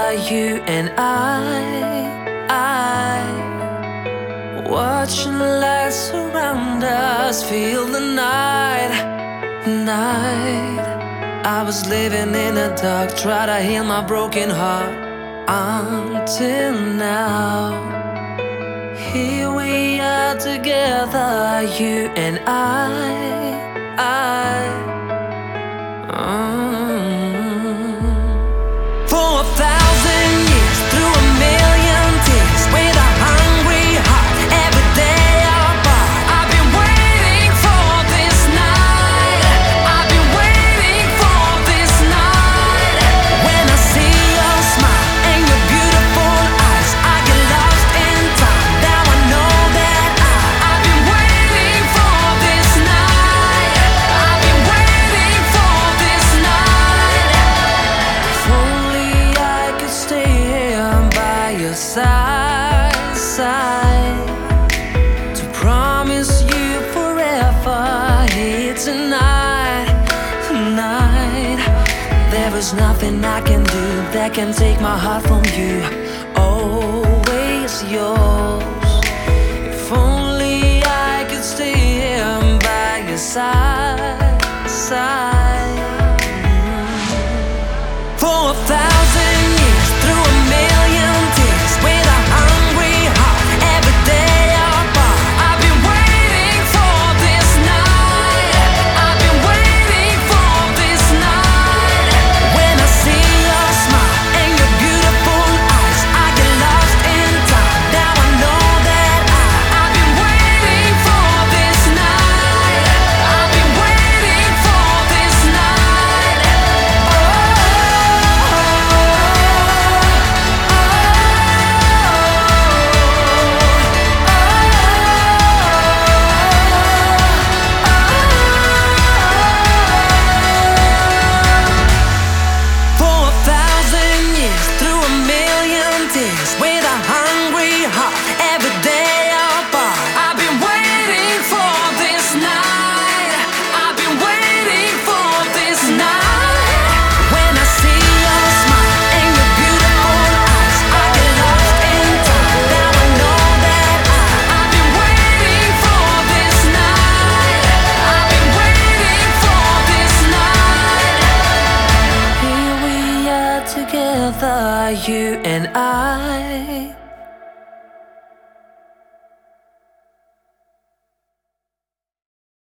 you and I watching lights surround us, feel the night. I was living in the dark, try to heal my broken heart. Until now, here we are together, you and For 1,000 years, through a million tears, with a hungry heart, every day apart. I've been waiting for this night. I've been waiting for this night. When I see your smile and your beautiful eyes, I get lost in time. Now I know that I've been waiting for this night. I've been waiting for this night. If only I could stay here by your side, to promise you forever here tonight. There is nothing I can do that can take my heart from you. Always yours. If only I could stay here by your side. For 1,000 years, through a million tears, with a hungry heart, every day apart. I've been waiting for this night. I've been waiting for this night. When I see your smile and your beautiful eyes, I get lost in time. Now I know that I've been waiting for this night. I've been waiting for this night. For 1,000 years, through a million tears, with a hungry heart, every day apart. I've been waiting for this night. I've been waiting for this night. When I see your smile and your beautiful eyes, I get lost in time. Now I know that I've been waiting for this night. I've been waiting for this night. Here we are together, you and I